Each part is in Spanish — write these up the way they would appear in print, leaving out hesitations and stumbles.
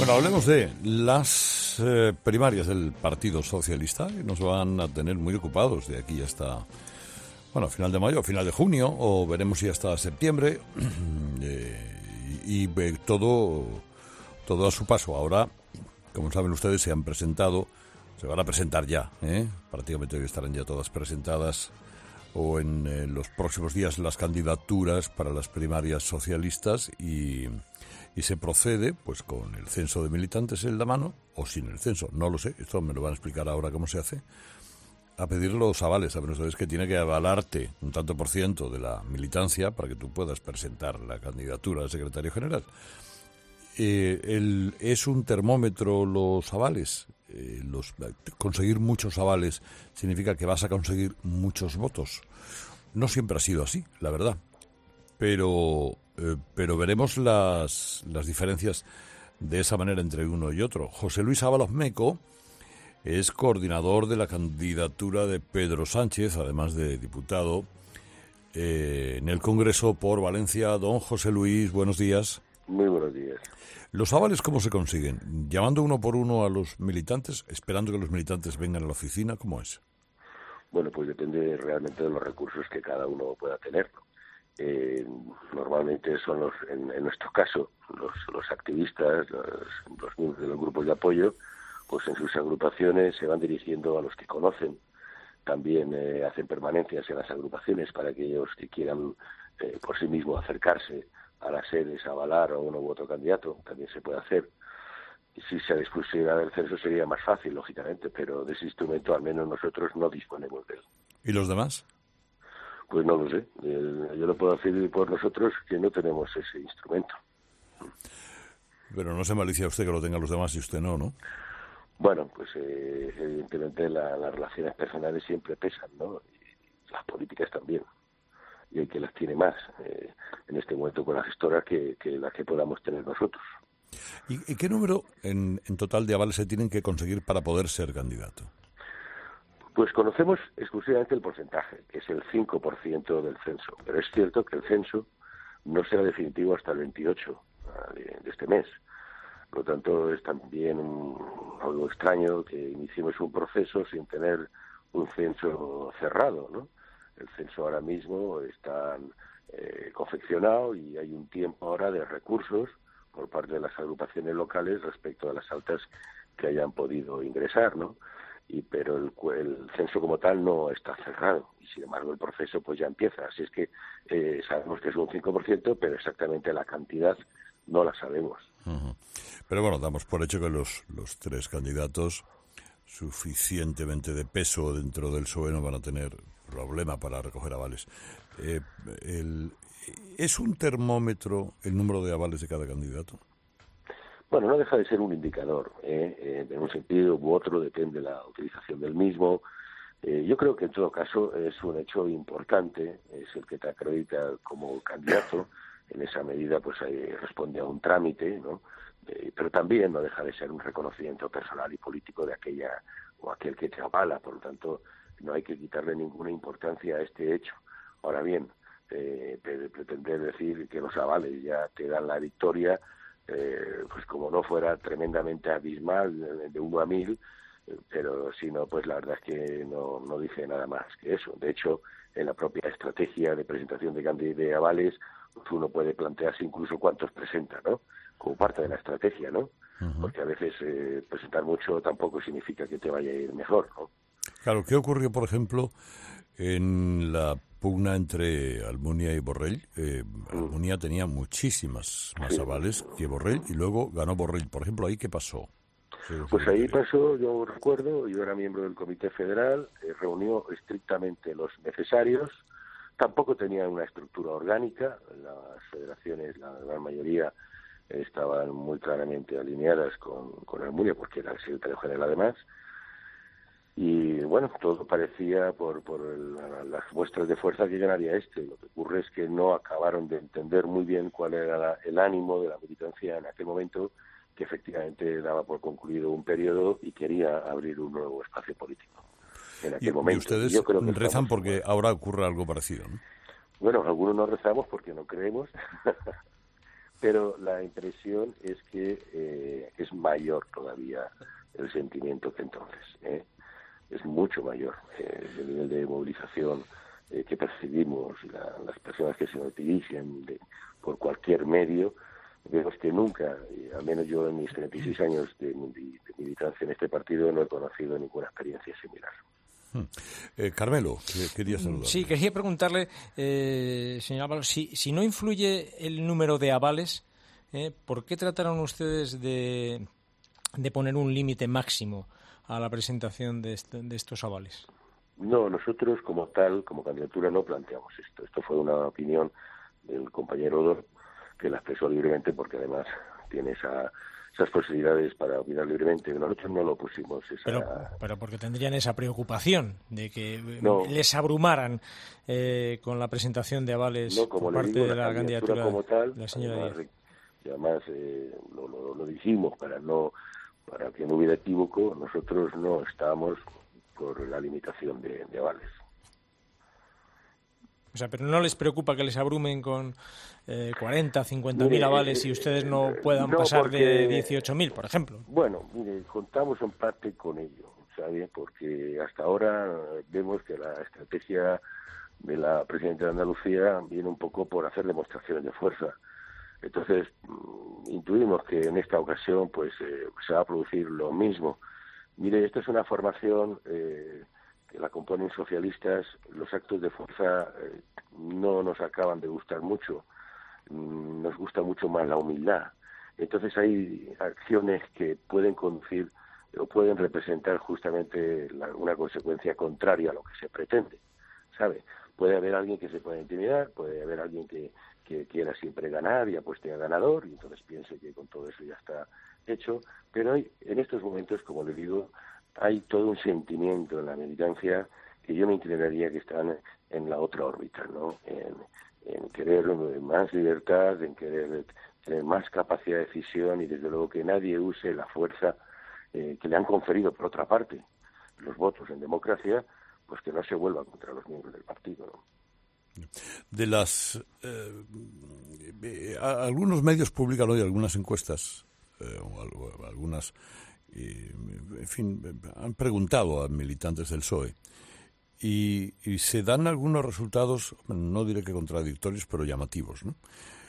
Bueno, hablemos de las primarias del Partido Socialista, que nos van a tener muy ocupados de aquí hasta, bueno, final de mayo, final de junio, o veremos si hasta septiembre, y todo a su paso. Ahora, como saben ustedes, se van a presentar ya, prácticamente hoy estarán ya todas presentadas, o en los próximos días, las candidaturas para las primarias socialistas, y se procede, pues con el censo de militantes en la mano, o sin el censo, no lo sé, esto me lo van a explicar ahora cómo se hace, a pedir los avales. Saben ustedes que tiene que avalarte un tanto por ciento de la militancia para que tú puedas presentar la candidatura de secretario general. Es un termómetro los avales. Conseguir muchos avales significa que vas a conseguir muchos votos. No siempre ha sido así, la verdad. Pero veremos las diferencias de esa manera entre uno y otro. José Luis Ábalos Meco es coordinador de la candidatura de Pedro Sánchez, además de diputado en el Congreso por Valencia. Don José Luis, buenos días. Muy buenos días. ¿Los avales cómo se consiguen? ¿Llamando uno por uno a los militantes? ¿Esperando que los militantes vengan a la oficina? ¿Cómo es? Bueno, pues depende realmente de los recursos que cada uno pueda tener, ¿no? Normalmente son en nuestro caso, los activistas, los miembros de los grupos de apoyo, pues en sus agrupaciones se van dirigiendo a los que conocen. También hacen permanencias en las agrupaciones para aquellos que quieran por sí mismos acercarse a las sedes a avalar a uno u otro candidato. También se puede hacer. Y si se dispusiera del censo sería más fácil, lógicamente, pero de ese instrumento al menos nosotros no disponemos de él. ¿Y los demás? Pues no lo sé. Yo lo puedo decir por nosotros que no tenemos ese instrumento. Pero no se malicia usted que lo tengan los demás y usted no, ¿no? Bueno, pues evidentemente las relaciones personales siempre pesan, ¿no? Y las políticas también. Y hay que las tiene más en este momento con las gestoras que las que podamos tener nosotros. ¿Y qué número en total de avales se tienen que conseguir para poder ser candidato? Pues conocemos exclusivamente el porcentaje, que es el 5% del censo. Pero es cierto que el censo no será definitivo hasta el 28 de este mes. Por lo tanto, es también algo extraño que iniciemos un proceso sin tener un censo cerrado, ¿no? El censo ahora mismo está confeccionado y hay un tiempo ahora de recursos por parte de las agrupaciones locales respecto a las altas que hayan podido ingresar, ¿no? Pero el censo como tal no está cerrado y sin embargo el proceso pues ya empieza. Así es que sabemos que es un 5%, pero exactamente la cantidad no la sabemos. Uh-huh. Pero bueno, damos por hecho que los tres candidatos suficientemente de peso dentro del PSOE no van a tener problema para recoger avales. ¿Es un termómetro el número de avales de cada candidato? Bueno, no deja de ser un indicador, en un sentido u otro, depende de la utilización del mismo. Yo creo que en todo caso es un hecho importante, es el que te acredita como candidato. En esa medida pues responde a un trámite, ¿no? Pero también no deja de ser un reconocimiento personal y político de aquella o aquel que te avala. Por lo tanto, no hay que quitarle ninguna importancia a este hecho. Ahora bien, pretender decir que los avales ya te dan la victoria, pues como no fuera tremendamente abismal, de 1 a 1000, pero si no, pues la verdad es que no dice nada más que eso. De hecho, en la propia estrategia de presentación de avales, pues uno puede plantearse incluso cuántos presenta, ¿no? Como parte de la estrategia, ¿no? Uh-huh. Porque a veces presentar mucho tampoco significa que te vaya a ir mejor, ¿no? Claro, ¿qué ocurrió, por ejemplo, en la pugna entre Almunia y Borrell? Almunia tenía muchísimas más avales que Borrell y luego ganó Borrell. Por ejemplo, ¿ahí qué pasó? Pues ahí pasó, yo recuerdo, yo era miembro del Comité Federal, reunió estrictamente los necesarios, tampoco tenía una estructura orgánica, las federaciones, la gran mayoría estaban muy claramente alineadas con Almunia, porque era el secretario general además, y bueno, todo parecía por las muestras de fuerza que ganaría este. Lo que ocurre es que no acabaron de entender muy bien cuál era el ánimo de la militancia en aquel momento, que efectivamente daba por concluido un periodo y quería abrir un nuevo espacio político. En aquel momento. Y ustedes yo creo que rezan porque ahora ocurra algo parecido, ¿no? Bueno, algunos no rezamos porque no creemos, pero la impresión es que es mayor todavía el sentimiento que entonces, es mucho mayor el nivel de movilización que percibimos, las personas que se nos dirigen por cualquier medio. Vemos que nunca, al menos yo en mis 36 años de militancia en este partido, no he conocido ninguna experiencia similar. Carmelo, quería saludar. Sí, quería preguntarle, señor Ábalos, si no influye el número de avales, ¿por qué trataron ustedes de poner un límite máximo a la presentación de estos avales? No, nosotros como candidatura no planteamos esto. Esto fue una opinión del compañero Odor, que la expresó libremente, porque además tiene esas posibilidades para opinar libremente. Nosotros no lo pusimos. Pero porque tendrían esa preocupación de que les abrumaran con la presentación de avales por parte de la candidatura como tal, de la señora Díaz. Y además lo dijimos para que no hubiera equívoco. Nosotros no estábamos por la limitación de avales. O sea, pero no les preocupa que les abrumen con 40, 50.000 avales y ustedes no puedan pasar de 18.000, por ejemplo. Bueno, mire, contamos en parte con ello, ¿sabe? Porque hasta ahora vemos que la estrategia de la presidenta de Andalucía viene un poco por hacer demostraciones de fuerza. Entonces, intuimos que en esta ocasión pues se va a producir lo mismo. Mire, esta es una formación que la componen socialistas. Los actos de fuerza no nos acaban de gustar mucho. Nos gusta mucho más la humildad. Entonces hay acciones que pueden conducir o pueden representar justamente una consecuencia contraria a lo que se pretende, ¿sabe? Puede haber alguien que se pueda intimidar, puede haber alguien que quiera siempre ganar y apueste a ganador y entonces piense que con todo eso ya está hecho, pero en estos momentos, como le digo, hay todo un sentimiento en la militancia que yo me inclinaría que están en la otra órbita, ¿no? En querer más libertad, en querer tener más capacidad de decisión y desde luego que nadie use la fuerza que le han conferido por otra parte los votos en democracia, pues que no se vuelva contra los miembros del partido, ¿no? De algunos medios publican hoy algunas encuestas, algunas, en fin, han preguntado a militantes del PSOE y se dan algunos resultados, no diré que contradictorios, pero llamativos, ¿no?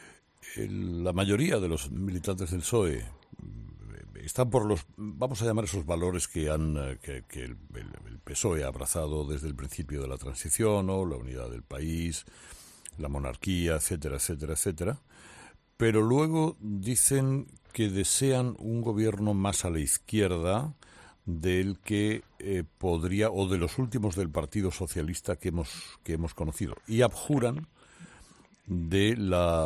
La mayoría de los militantes del PSOE están por los, vamos a llamar esos valores que el PSOE ha abrazado desde el principio de la transición, ¿no? La unidad del país, la monarquía, etcétera, etcétera, etcétera. Pero luego dicen que desean un gobierno más a la izquierda del que podría, o de los últimos del Partido Socialista que hemos conocido, y abjuran de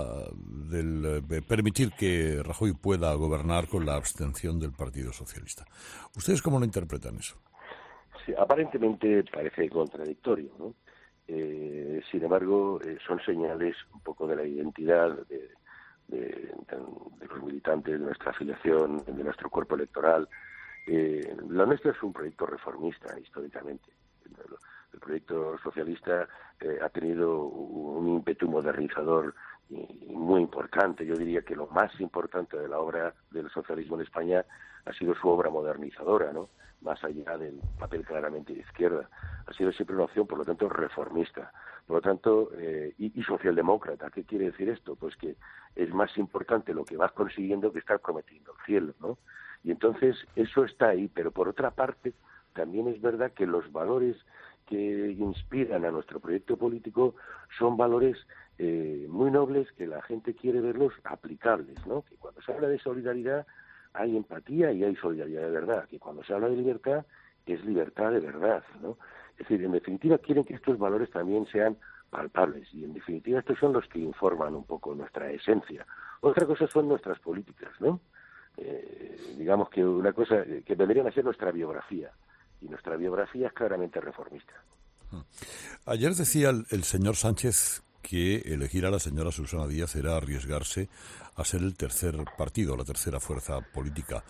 permitir que Rajoy pueda gobernar con la abstención del Partido Socialista. ¿Ustedes cómo lo interpretan eso? Sí, aparentemente parece contradictorio, ¿no? Sin embargo, son señales un poco de la identidad de los militantes, de nuestra afiliación, de nuestro cuerpo electoral. Lo nuestro es un proyecto reformista, históricamente. El proyecto socialista ha tenido un ímpetu modernizador y muy importante. Yo diría que lo más importante de la obra del socialismo en España ha sido su obra modernizadora, ¿no? Más allá del papel claramente de izquierda. Ha sido siempre una opción, por lo tanto, reformista. Por lo tanto, y socialdemócrata. ¿Qué quiere decir esto? Pues que es más importante lo que vas consiguiendo que estar prometiendo el cielo, ¿no? Y entonces eso está ahí, pero por otra parte también es verdad que los valores que inspiran a nuestro proyecto político son valores muy nobles que la gente quiere verlos aplicables, ¿no? Que cuando se habla de solidaridad hay empatía y hay solidaridad de verdad, que cuando se habla de libertad es libertad de verdad, ¿no? Es decir, en definitiva quieren que estos valores también sean palpables y en definitiva estos son los que informan un poco nuestra esencia. Otra cosa son nuestras políticas, ¿no? Digamos que una cosa que vendrían a ser nuestra biografía. Y nuestra biografía es claramente reformista. Ayer decía el señor Sánchez que elegir a la señora Susana Díaz era arriesgarse a ser el tercer partido, la tercera fuerza política.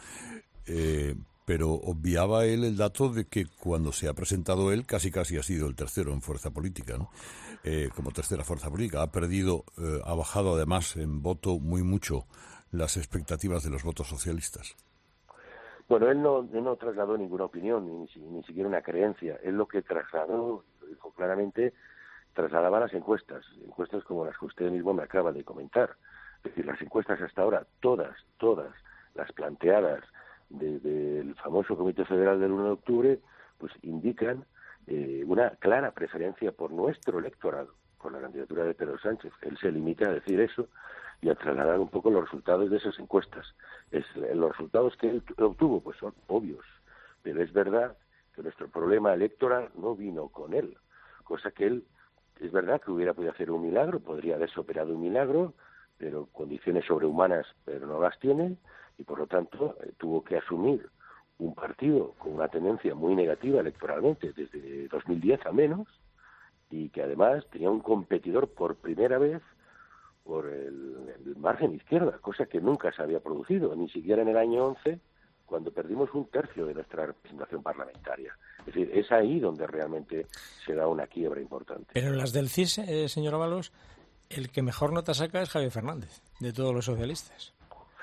Pero obviaba él el dato de que cuando se ha presentado él, casi ha sido el tercero en fuerza política, ¿no? como tercera fuerza política. Ha bajado además en voto muy mucho las expectativas de los votos socialistas. Bueno, él no trasladó ninguna opinión, ni siquiera una creencia. Él lo que trasladó, lo dijo claramente, trasladaba las encuestas como las que usted mismo me acaba de comentar. Es decir, las encuestas hasta ahora, todas las planteadas desde el famoso Comité Federal del 1 de octubre, pues indican una clara preferencia por nuestro electorado, por la candidatura de Pedro Sánchez. Él se limita a decir eso y a trasladar un poco los resultados de esas encuestas. Los resultados que él obtuvo pues son obvios, pero es verdad que nuestro problema electoral no vino con él, cosa que él, es verdad que hubiera podido hacer un milagro, podría haberse operado un milagro, pero condiciones sobrehumanas, pero no las tiene, y por lo tanto tuvo que asumir un partido con una tendencia muy negativa electoralmente desde 2010 a menos, y que además tenía un competidor por primera vez por el margen izquierda, cosa que nunca se había producido, ni siquiera en el año 11, cuando perdimos un tercio de nuestra representación parlamentaria. Es decir, es ahí donde realmente se da una quiebra importante. Pero en las del CIS, señor Ábalos, el que mejor nota saca es Javier Fernández, de todos los socialistas.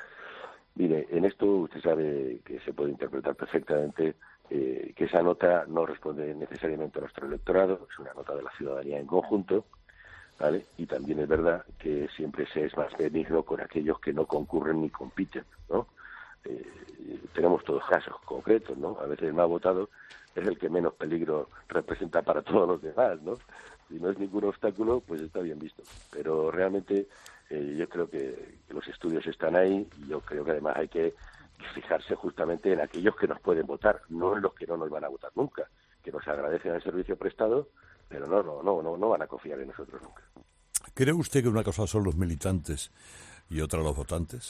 Mire, en esto usted sabe que se puede interpretar perfectamente que esa nota no responde necesariamente a nuestro electorado, es una nota de la ciudadanía en conjunto, ¿vale? Y también es verdad que siempre se es más benigno con aquellos que no concurren ni compiten, ¿no? Tenemos todos casos concretos, ¿no? A veces el más votado es el que menos peligro representa para todos los demás, ¿no? Si no es ningún obstáculo, pues está bien visto. Pero realmente yo creo que los estudios están ahí y yo creo que además hay que fijarse justamente en aquellos que nos pueden votar, no en los que no nos van a votar nunca, que nos agradecen el servicio prestado, pero no van a confiar en nosotros nunca. ¿Cree usted que una cosa son los militantes y otra los votantes?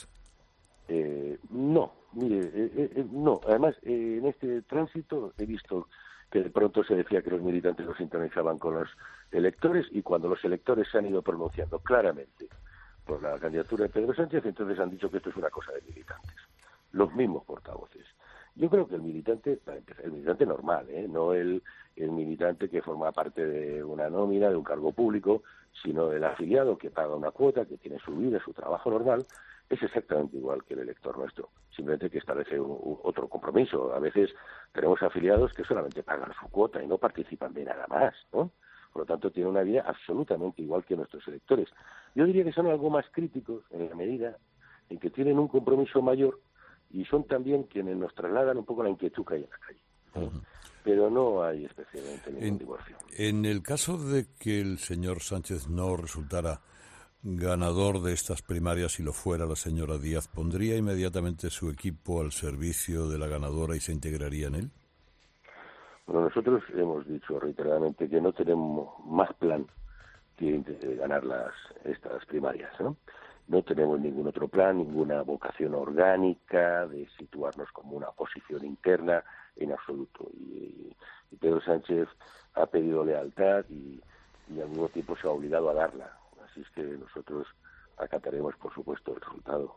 No, mire, no. Además, en este tránsito he visto que de pronto se decía que los militantes los sintonizaban con los electores y cuando los electores se han ido pronunciando claramente por la candidatura de Pedro Sánchez, entonces han dicho que esto es una cosa de militantes. Los mismos portavoces. Yo creo que el militante normal, no el militante que forma parte de una nómina, de un cargo público, sino el afiliado que paga una cuota, que tiene su vida, su trabajo normal, es exactamente igual que el elector nuestro, simplemente que establece otro compromiso. A veces tenemos afiliados que solamente pagan su cuota y no participan de nada más, ¿no? Por lo tanto, tienen una vida absolutamente igual que nuestros electores. Yo diría que son algo más críticos en la medida en que tienen un compromiso mayor y son también quienes nos trasladan un poco la inquietud que hay en la calle. Uh-huh. Pero no hay especialmente ningún divorcio. En el caso de que el señor Sánchez no resultara ganador de estas primarias y lo fuera la señora Díaz, ¿pondría inmediatamente su equipo al servicio de la ganadora y se integraría en él? Bueno, nosotros hemos dicho reiteradamente que no tenemos más plan que ganar estas primarias, ¿no? No tenemos ningún otro plan, ninguna vocación orgánica de situarnos como una oposición interna en absoluto. Y Pedro Sánchez ha pedido lealtad y al mismo tiempo se ha obligado a darla. Así es que nosotros acataremos, por supuesto, el resultado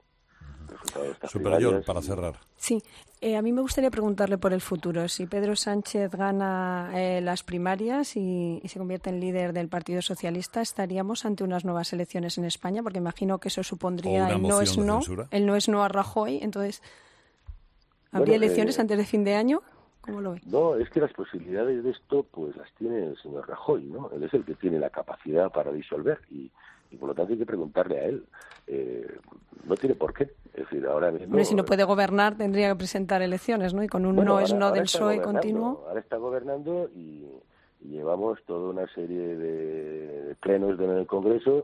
de estas primarias. Para cerrar. Sí, a mí me gustaría preguntarle por el futuro. Si Pedro Sánchez gana las primarias y se convierte en líder del Partido Socialista, ¿estaríamos ante unas nuevas elecciones en España? Porque imagino que eso supondría el no es no a Rajoy. Entonces, ¿habría elecciones antes de fin de año? ¿Cómo lo ve? No, es que las posibilidades de esto pues las tiene el señor Rajoy, ¿no? Él es el que tiene la capacidad para disolver y por lo tanto hay que preguntarle a él. No tiene por qué. Es decir, ahora mismo... Pero si no puede gobernar, tendría que presentar elecciones, ¿no? Y con un no del PSOE continuo... Ahora está gobernando y llevamos toda una serie de plenos en el Congreso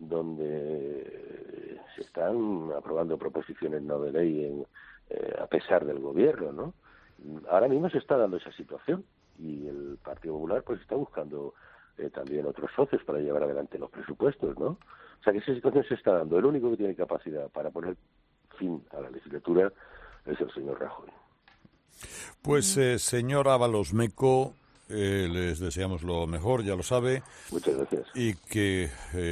donde se están aprobando proposiciones no de ley a pesar del gobierno, ¿no? Ahora mismo se está dando esa situación y el Partido Popular pues está buscando también otros socios para llevar adelante los presupuestos, ¿no? O sea que esa situación se está dando. El único que tiene capacidad para poner fin a la legislatura es el señor Rajoy. Pues señor Ábalos Meco, les deseamos lo mejor, ya lo sabe. Muchas gracias. Y que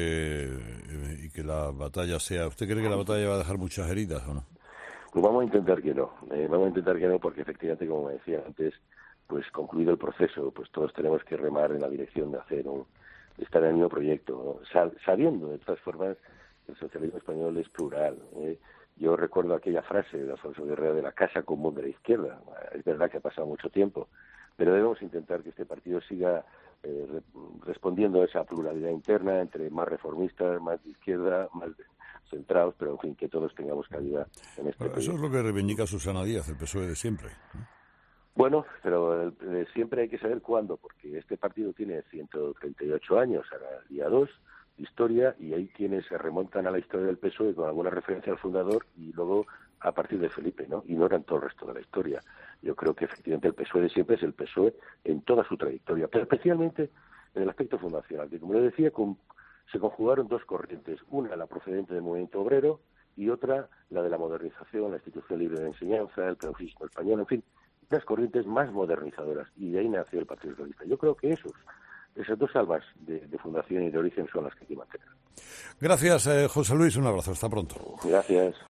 la batalla sea... ¿Usted cree que la batalla va a dejar muchas heridas o no? Pues vamos a intentar que no. Vamos a intentar que no porque efectivamente, como me decía antes, pues concluido el proceso, pues todos tenemos que remar en la dirección de hacer estar en el mismo proyecto, ¿no? Sabiendo de todas formas que el socialismo español es plural. Yo recuerdo aquella frase de Alfonso Guerrero de la Casa Común de la Izquierda. Es verdad que ha pasado mucho tiempo, pero debemos intentar que este partido siga respondiendo a esa pluralidad interna entre más reformistas, más de izquierda, más centrados, pero en fin, que todos tengamos cabida en este país. Eso es lo que reivindica Susana Díaz, el PSOE de siempre. Bueno, pero siempre hay que saber cuándo, porque este partido tiene 138 años, ahora el día 2 de historia, y hay quienes se remontan a la historia del PSOE con alguna referencia al fundador y luego a partir de Felipe, ¿no? Y no eran todo el resto de la historia. Yo creo que efectivamente el PSOE de siempre es el PSOE en toda su trayectoria, pero especialmente en el aspecto fundacional, que como le decía, se conjugaron dos corrientes, una la procedente del movimiento obrero y otra la de la modernización, la institución libre de enseñanza, el pedagogismo español, en fin, unas corrientes más modernizadoras, y de ahí nació el Partido Socialista. Yo creo que esas dos almas de fundación y de origen son las que hay que mantener. Gracias, José Luis, un abrazo, hasta pronto. Gracias.